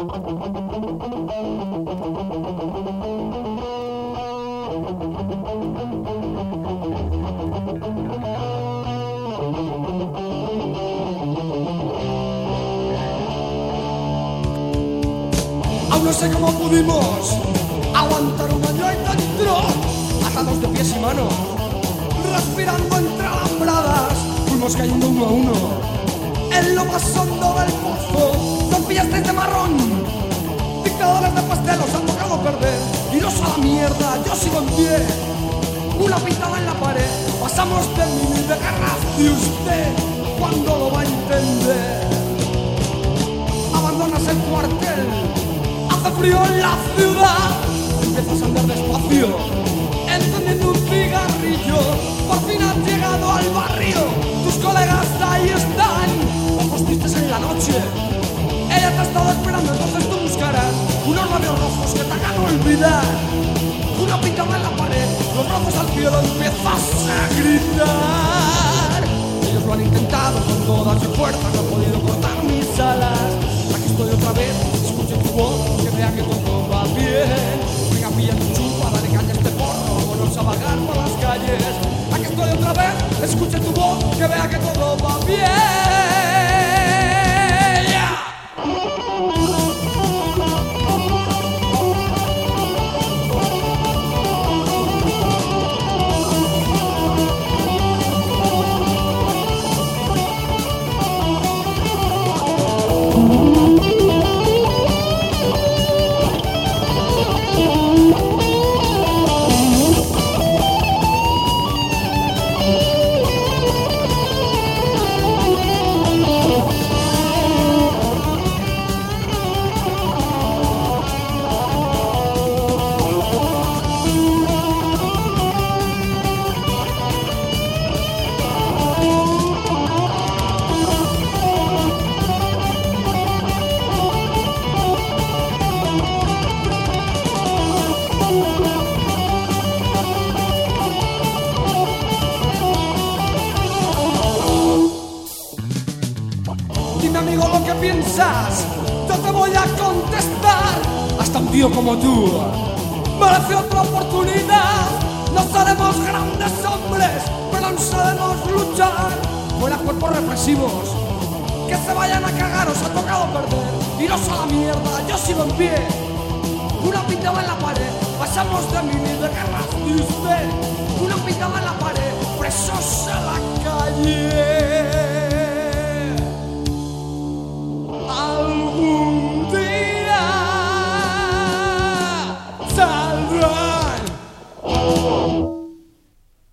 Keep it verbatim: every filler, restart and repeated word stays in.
Aún no sé cómo pudimos aguantar un año ahí dentro, atados de pies y manos, respirando entre alambradas. Fuimos cayendo uno a uno en lo más hondo del pozo. Nos pillasteis de marrón, dictadores de pastel os han tocado perder. Iros a la mierda, yo sigo en pie, una pintada en la pared. Pasamos de mí y de guerras de usted, ¿cuándo lo va a entender? Abandonas el cuartel, hace frío en la ciudad, empiezas a andar despacio, encendiendo un cigarrillo. Por fin has llegado al barrio, tus colegas ahí están, ojos tristes en la noche. Ella te ha estado esperando, entonces tú buscarás unos labios rojos que te hagan olvidar. Una pintada en la pared, los brazos al cielo, empiezas a gritar. Ellos lo han intentado con toda su fuerza, no han podido cortar mis alas. Aquí estoy otra vez, escuche tu voz, que vea que todo va bien. Venga, pilla tu chupa, dale caña a este porro, vámonos a vagar por las calles. Aquí estoy otra vez, escuche tu voz, que vea que todo va bien. Dime, amigo, lo que piensas, yo te voy a contestar. Hasta un tío como tú merece otra oportunidad. No seremos grandes hombres, pero aún sabemos luchar. Fuera cuerpos represivos, que se vayan a cagar, os ha tocado perder. Iros a la mierda, yo sigo en pie, una pintada en la pared. Pasamos de mí ni de guerras de usted, una pintada en la pared, presos a la calle.